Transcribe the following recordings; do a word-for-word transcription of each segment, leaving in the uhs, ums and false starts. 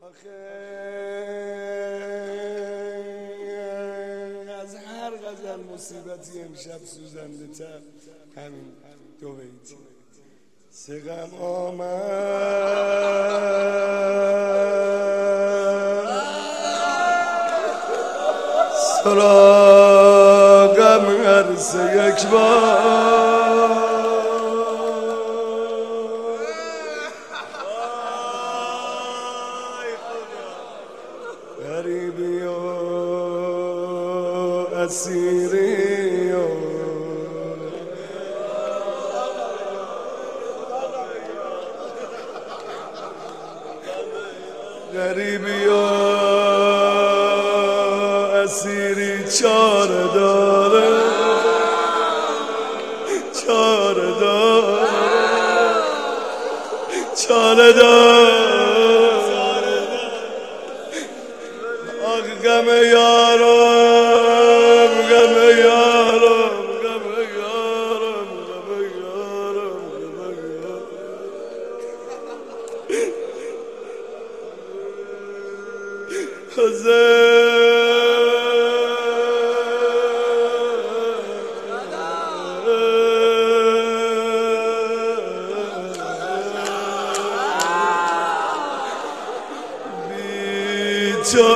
از هر غزل مصیبتی امشب سوزنده تر همین دو بیتی. سه غم آمد سراغم هر سه یک بار، غریبی و اسیری و غریبی و اسیری چاره داره، چاره داره، چاره داره. آخ غم یارم، غم یارم، غم یارم، غم یارم، غم یارم. تو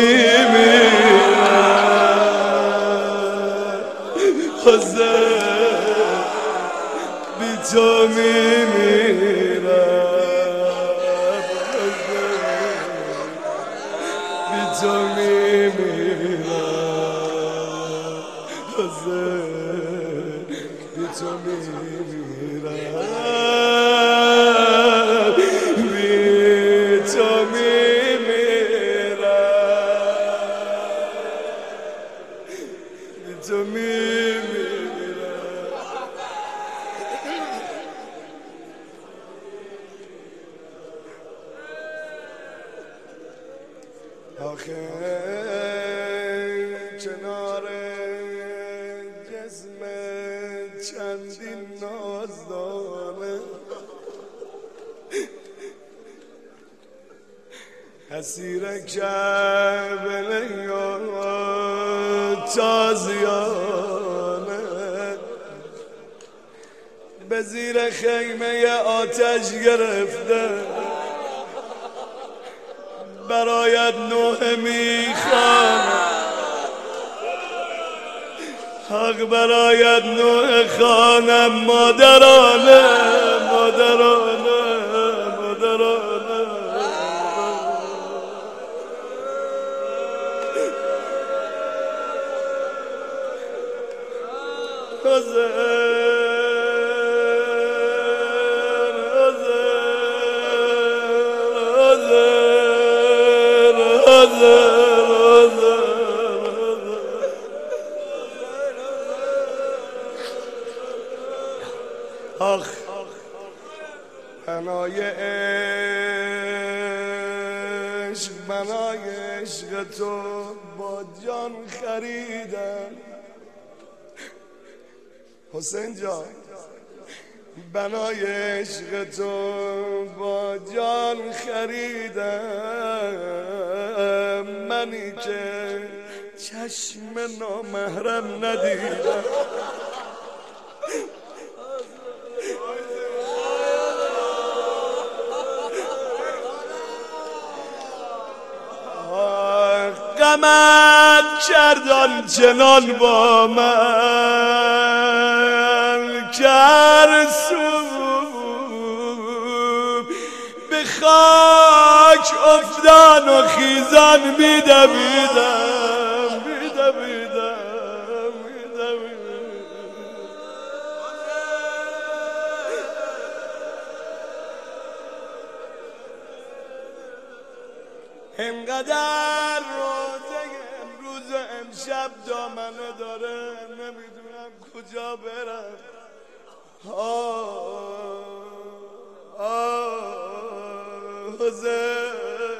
میمیرم حسین، بی تو میمیرم بی تو میمیرم حسین، بی تو میمیرم بی تو تو میمیرم. آخه کنار جسم چندین نازدانه اسیر کربله یا تازیانه، به زیر خیمه آتش گرفته برایت نوحه میخوانم، حق برایت نوحه خوانم مادرانه، مادرانه، مادرانه. آخ بنای عشق، بنای عشق تو با جان خریدم حسین جان، بنای عشق تو با جان خریدم، منی که چشم نامحرم ندیدم. غمت کردان چنان با من که هر سو به خاک افتان و خیزان می‌دویدم، می‌دویدم، می‌دویدم. انقدر روزه امروز و امشب دامنه داره نمیدونم کجا برم. آه آه حسین،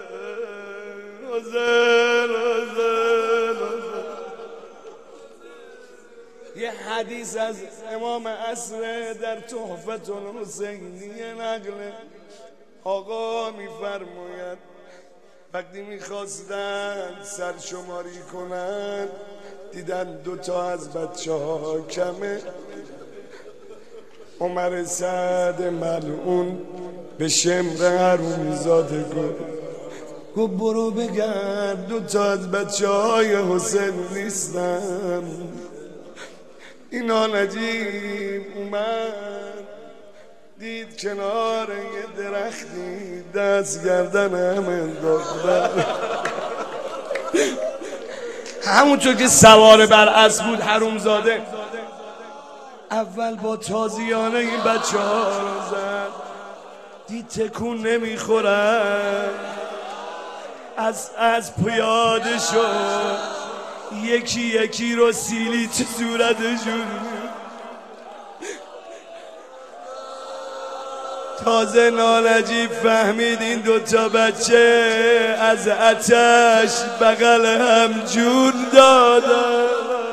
حسین، حسین. یه حدیث از امام عصر در تحفة الحسینیه نقله. آقا میفرماید وقتی میخواستن سرشماری کنن دیدن دوتا از بچه ها کمه. عمر سعد ملعون به شمر حرومزاده گفت گفت برو بگرد دوتا از بچه های حسین نیستن. اینا نجیب اومد دید کنار یه درختی دست گردنم انداختن. همونطور که سوار بر اسب بود حرومزاده اول با تازیانه این بچه ها رو زد، دید تکون نمیخورن، از از پیاده شد، یکی یکی رو سیلی تو صورتشون. تازه نانجیب فهمید این دوتا بچه از آتش بغل هم جون دادن.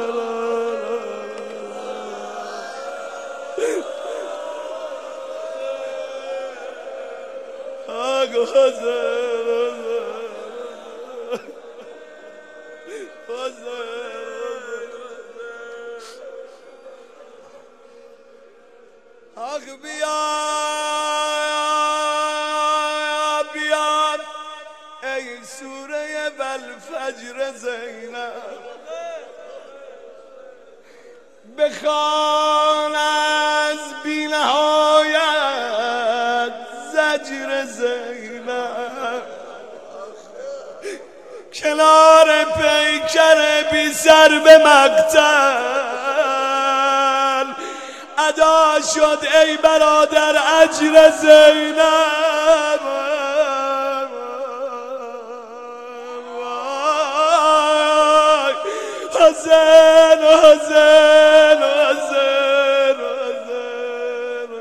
آخ بیا بیا ای سوره والفجر زینب، بخوان از بی نهایت زجر زینب، کنار پیکر بی سر به مقتل ادا شد ای برادر اجر زینب. حسین حسین حسین حسین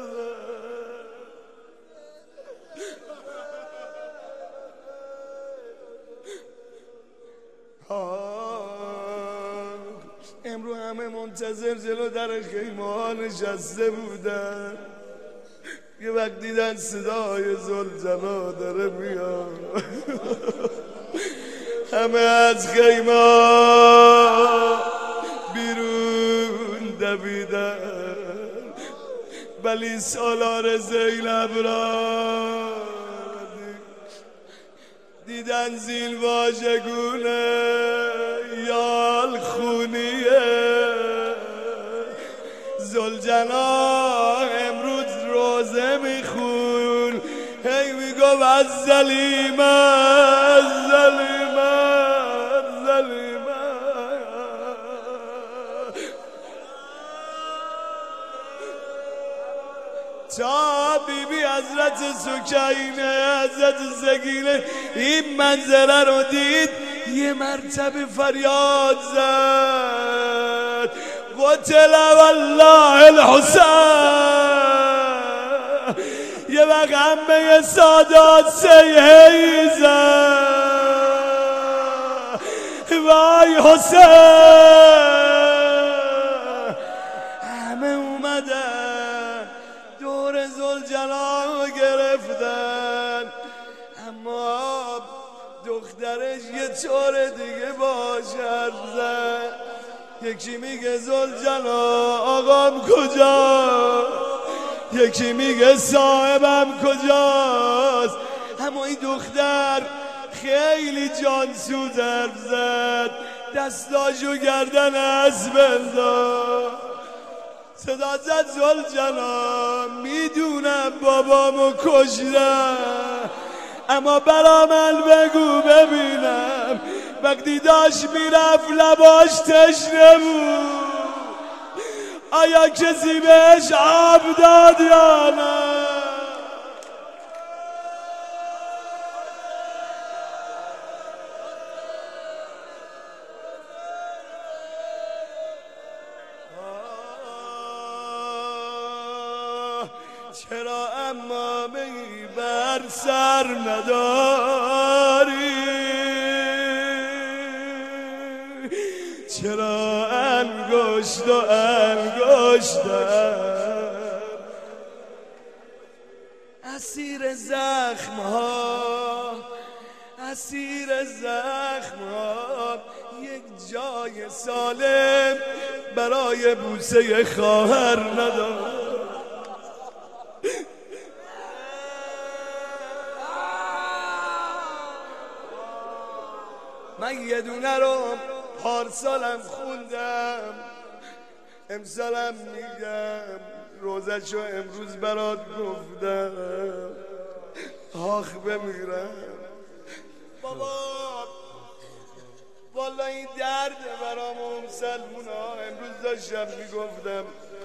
امرو همه منتظر جلو در خیمه ها نشسته بودن. یه وقت دیدن صدای ذوالجلال داره میاد، همه از خیمه ها بیرون دویدن. ولی سالار زینب را دیدن زین واژگونه یال خونیه. ذوالجلال امروز روزه میخون، هی میگو از ظلیمه از ظلیمه از ظلیمه. تا بی بی حضرت سکینه حضرت سکینه این منظره رو دید یه مرتبه فریاد زد قتل والله الحسین. یه وقت همه سادات سیهی زد وای حسین. همه اومدن دور ذوالجلال گرفتن، اما دخترش یه طور دیگه باش حرف زد. یکی میگه ذوالجلال آقام کجا، یکی میگه صاحبم کجاست. اما این دختر خیلی جانسوز حرف زد، دستاشو گردن اسب انداخت، صدا زد ذوالجلال میدونم بابامو کشتم، اما برا من بگو ببینم وقتی داشت میرفت لباش تشنه بود آیا کسی بهش آب داد یا نه؟ چرا امامه‌ای بر سر نداری؟ چرا انگشت و انگشتر اسیر زخم ها اسیر زخم‌ها، یک جای سالم برای بوسه خواهر ندارم. من یه دونه رو پارسالم خوندم، امسالم میگم، روزشو امروز برات گفتم. آخ بمیرم بابا، والا این درد برام ام سلمونا. امروز داشتم میگفتم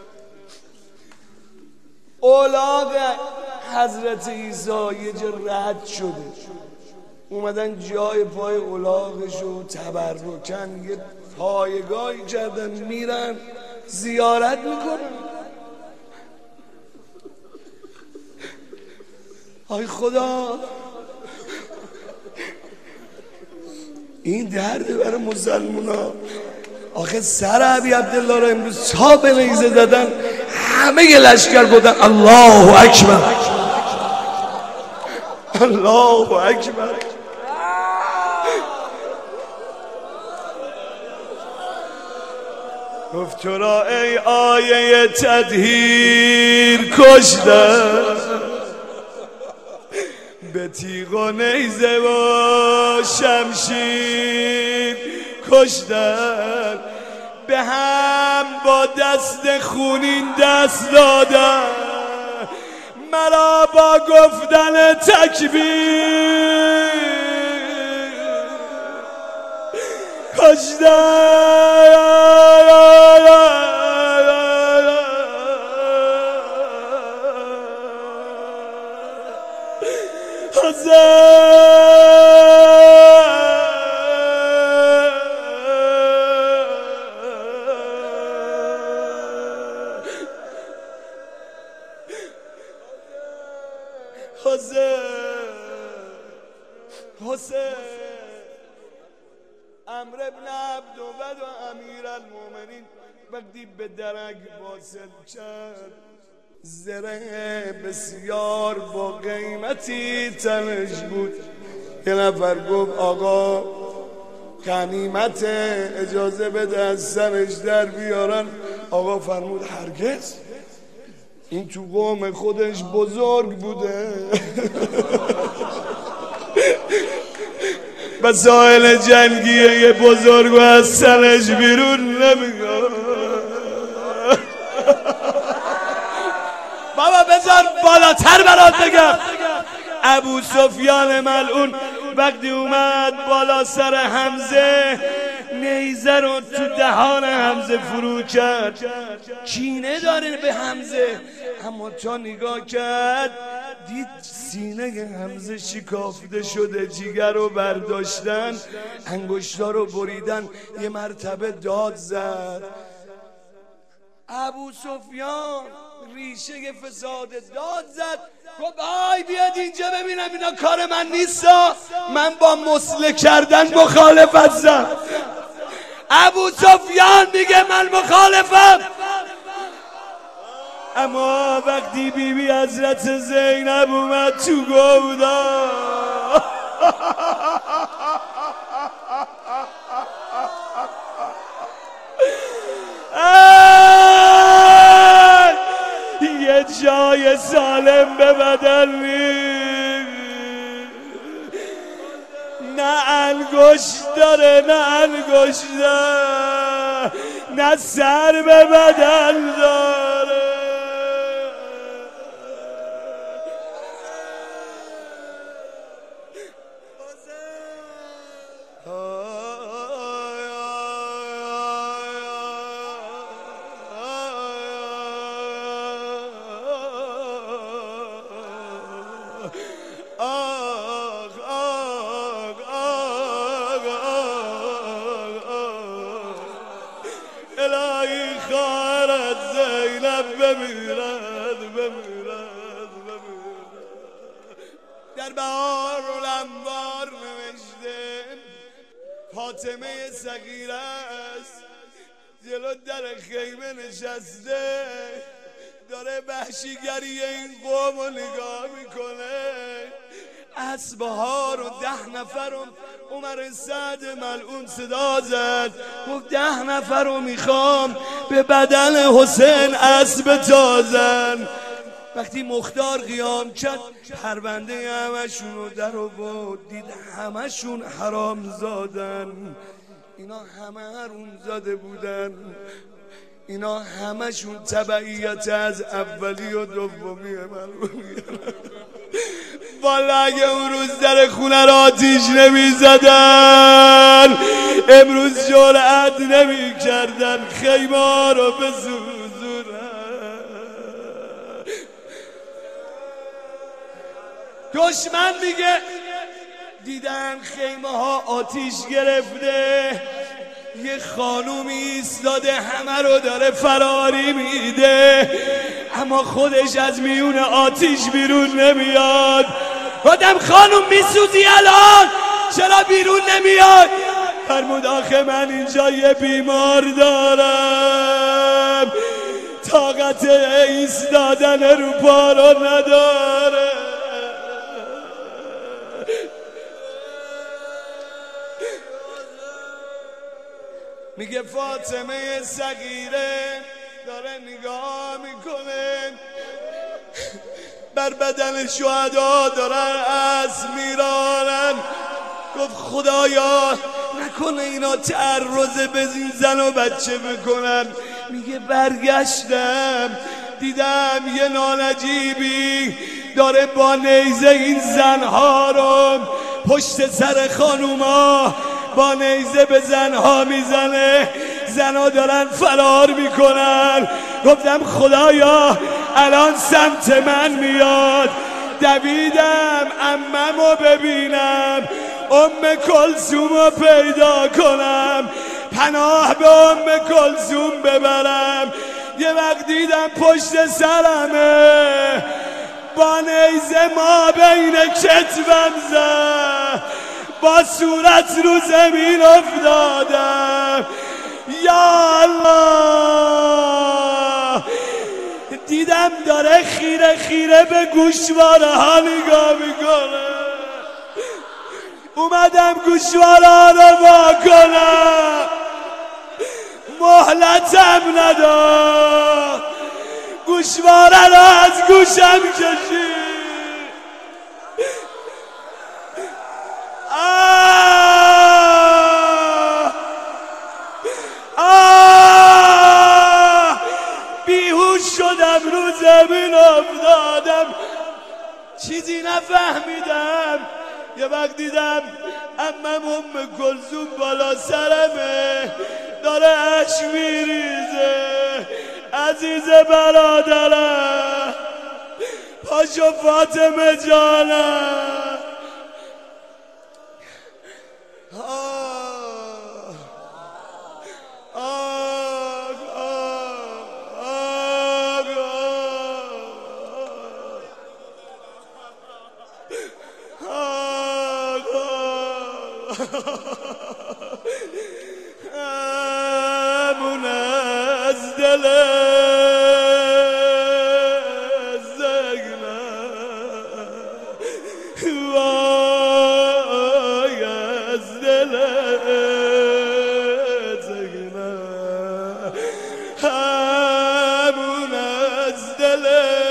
اولاغ حضرت عیسی یه جا رد شده، اومدن جای پای اولاغشو تبرکن یه پایگاهی کردن، میرن زیارت میکنن. آی خدا، این درد برای مسلمونا. آخه سر عبی عبدالله را امروز تا به نیزه زدن، همه ی لشکر بودن الله اکبر الله اکبر. گفت تو را ای آیه تطهیر کشتن، به تیغ و نیزه و شمشیر کشتن، به هم با دست خونین دست دادن، مرا با گفتن تکبیر کشتن. حسین حسین عمرو بن عبدود و امیر المومنین وقتی به درک واصل کرد، زره بسیار با قیمتی تنش بود. یه نفر گفت آقا غنیمت، اجازه بده از سرش در بیارن. آقا فرمود هرگز، این تو قوم خودش بزرگ بوده مسائل جنگیه یه بزرگ و از سرش بیرون نمیگه. بابا بذار بالاتر برات بگم، ابو سفیان ملعون وقتی اومد بالا سر حمزه، نیزه رو تو دهان حمزه فرو کرد. کینه داره به حمزه، اما تا نگاه کرد دید سینه حمزه شکافته شده، جیگر رو برداشتن، انگشتا رو بریدن، یه مرتبه داد زد. ابو سفیان ریشه فساد داد زد، گفت آی بیاد اینجا ببینم اینا کار من نیستا، من با مسله کردن مخالفت زد. ابو سفیان میگه من مخالفم، اما وقتی بی بی حضرت زینب اومد تو گودا یه جای سالم به بدن نه انگشت داره نه انگشت داره نه سر به بدن داره. الهی خواهرت زینب بمیرد بمیرد بمیرد. در بهار الانوار نوشته فاطمه صغیره است، جلو در خیمه نشسته، داره وحشیگری این قوم رو نگاه میکنه. اسبها رو ده نفر رو عمر سعد ملعون صدا زد، گفت ده نفر رو میخوام به بدن حسین اسب تازن. وقتی مختار قیام کرد پرونده همشون رو در آورد، دید همشون حرام زادن. اینا همه حروم زاده بودن، اینا همشون تبعیت از اولی و دومی ملعون. والا اگه اون روز در خونه را آتیش نمی زدن امروز جرأت نمی کردن خیمه رو بسوزونن. دشمن میگه دیدن خیمه ها آتیش گرفته، یه خانومی ایستاده همه رو داره فراری میده، اما خودش از میون آتیش بیرون نمیاد. گفتم خانوم میسوزی الان چرا بیرون نمیاد؟ فرمود آخه من اینجا یه بیمار دارم طاقت ایستادن رو پا رو نداره. میگه فاطمه صغیره داره نگاه میکنه بر بدن شهدا دارن اسب میرانن. گفت خدایا نکنه اینا تعرض به این زن و بچه بکنن. میگه برگشتم دیدم یه نانجیبی داره با نیزه این زنها رو پشت سر خانوما با نیزه به زنها میزنه، زنها دارن فرار میکنن. گفتم خدایا الان سمت من میاد. دویدم عممو ببینم، ام کلثومو پیدا کنم، پناه به ام کلثوم ببرم. یه وقت دیدم پشت سرمه با نیزه ما بین کتفم زد، با صورت رو زمین افتادم. یا الله دیدم داره خیره خیره به گوشواره ها نگاه میکنه. اومدم گوشواره ها رو وا کنم، مهلتم نداد، گوشواره رو از گوشم کشید. آه آه بیهوش شدم رو زمین افتادم، چیزی نفهمیدم. یه وقت دیدم عمم ام کلثوم بالا سرمه داره اشک میریزه. عزیز برادرم پاشو فاطمه جانم. آه آه آه آه امون از دل زگنه وای از دل زگنه امون از دل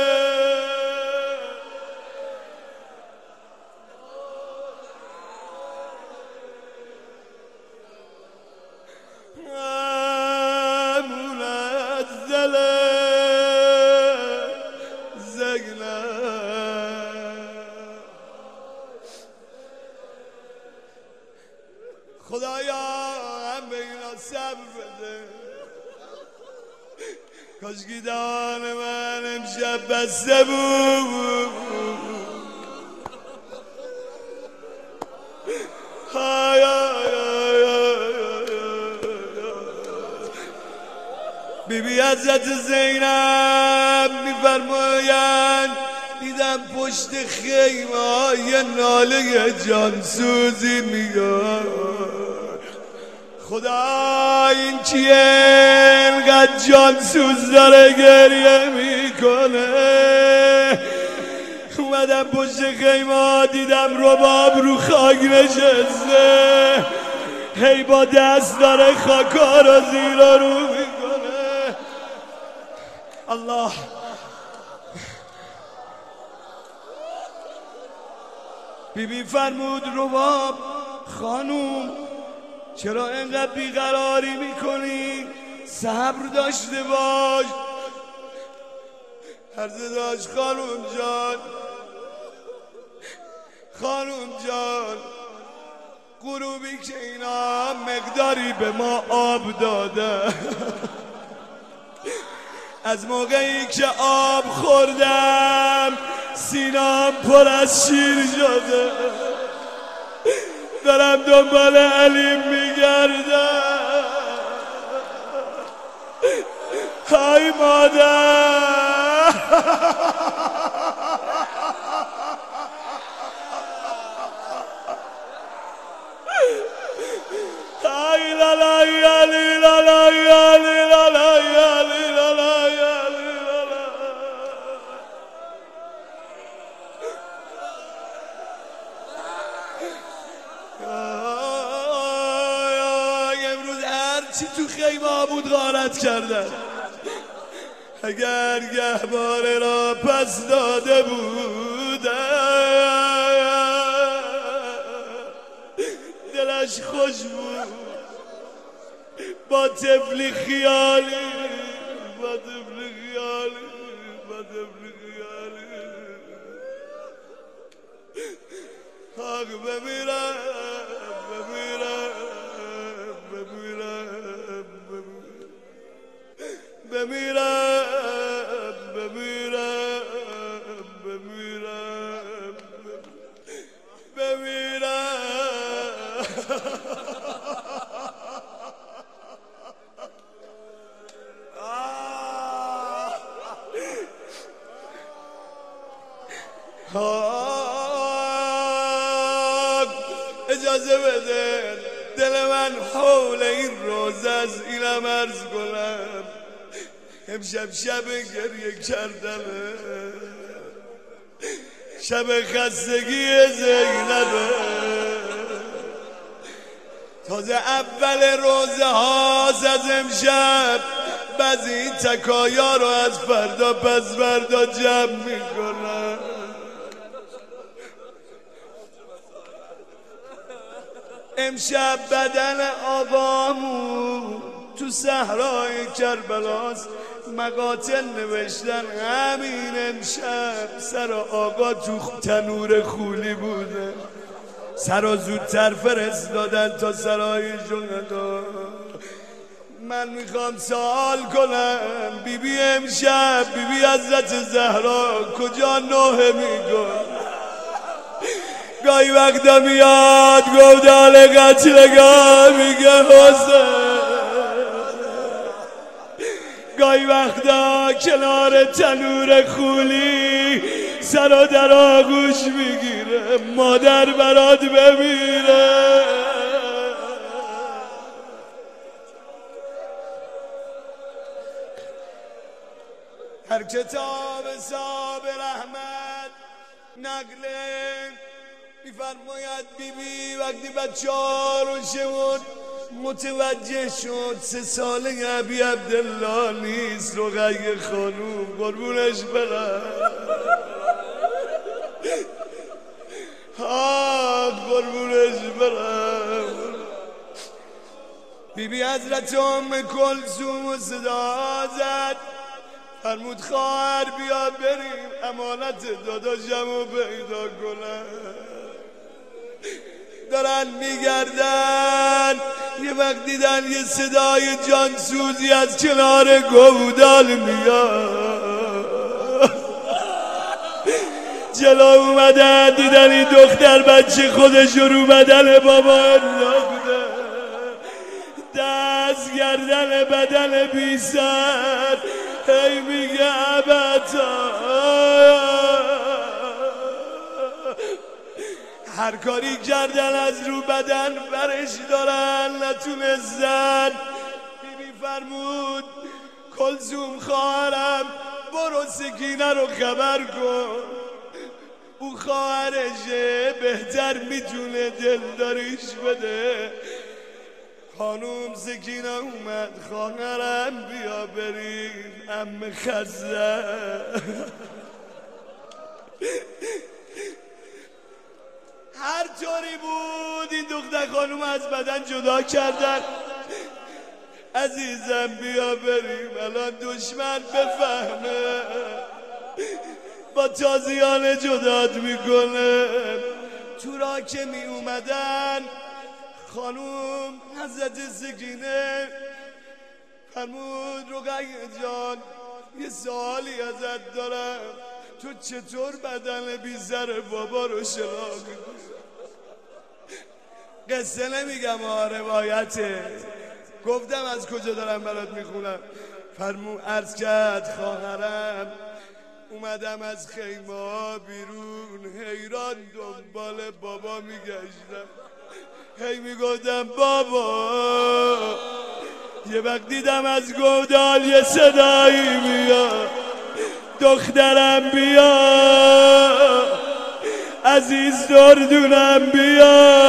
امون از دل زگنه. خدایا هم به اینا صبر بده. کاشکی دهان من امشب بسته بود. های بی بی حضرت زینب میفرمایند دیدم پشت خیمه های ناله جانسوزی میاد. خدا این کیه اینقدر جانسوز داره گریه میکنه؟ اومدم پشت خیمه دیدم رباب رو خاک نشسته، هی با دست داره خاکا رو زیر رو میکنه. الله بیبی فرمود رباب خانوم چرا اینقدر بیقراری میکنی؟ صبر داشته باش. عرض داشت خانوم جان خانوم جان غروبی که اینا مقداری به ما آب داده، از موقعی که آب خوردم سینام پر از شیر شده، دارم دنبال علیم میگردم. های مادر های لالا یالی لالا یالی لالا یالی لالا یالی لالا. امروز هرچی تو خیمه بود غارت کردن. اگر گهواره را پس داده بودم دلش خوش بود با طفلی خیالی با طفلی خیالی با طفلی خیالی. آخ بمیرم بمیرم بمیرم بمیرم بمیرم بمیرم بمیرم. اجازه بده دل من حول این روز از اینم عرض کنم. امشب شب گریه کردمه، شب خستگی زینبه، تازه اول روزه هاست از امشب، بعضی این تکایا رو از فردا پس فردا جمع میکنم. امشب بدن آقامون تو صحرای کربلاست، مقاتل نوشتن همین امشب سر آقا تو تنور خولی بوده، سر زودتر فرستادن تا سرای شهدا. من میخوام سوال کنم بی بی امشب بی بی حضرت زهرا کجا نوحه میکن؟ گاهی وقتا میاد گودال قتلگاه میگه حسین، گاهی وقتا کنار تنور خولی سر و در آغوش میگیره مادر برات بمیره. هر کتاب صاحب رحمت نقله میفرماید بی بی وقتی بچه ها رو شد متوجه شد سه ساله ابی عبدالله نیست، رقیه خانوم قربونش برم آه قربونش برم. بی بی حضرت ام کلثوم صدا زد فرمود خواهر بیا بریم امانت داداشمو پیدا کنم. دارن میگردن یه وقت دیدن یه صدای جانسوزی از کنار گودال میاد، جلو اومدن دیدن این دختر بچه خودش رو بدن بابا انداخته، دست گردن بدن بی سر هی میگه ابتا. هر کاری کردن از رو بدن برش دارن نتونستن. بی بی فرمود کلثوم خواهرم برو سکینه رو خبر کن، او خواهرشه بهتر میتونه دلداریش بده. خانوم سکینه اومد خواهرم بیا بریم عمه خزه. هر طوری بود این دختر خانوم از بدن جدا کردن. عزیزم بیا بریم الان دشمن بفهمه با تازیانه جدات میکنه. تو را که می اومدن خانوم حضرت سکینه فرمود رقیه جان یه سوالی ازت دارم، تو چطور بدن بی سر بابا رو شناخت؟ قصه نمیگم ها، روایته. گفتم از کجا دارم برات میخونم. فرمود عرض کرد خواهرم اومدم از خیمه بیرون حیران دنبال بابا میگشتم، هی میگفتم بابا. یه وقت دیدم از گودال یه صدایی میاد دخترم بیا، عزیز دردونم بیا،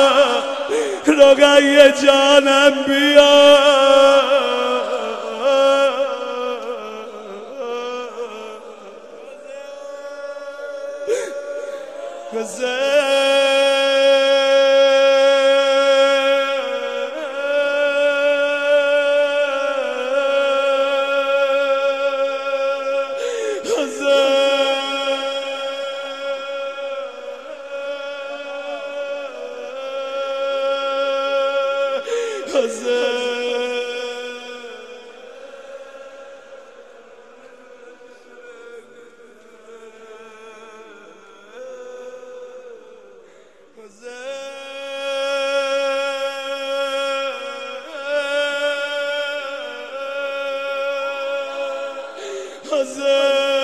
رقیه جانم بیا. Hazır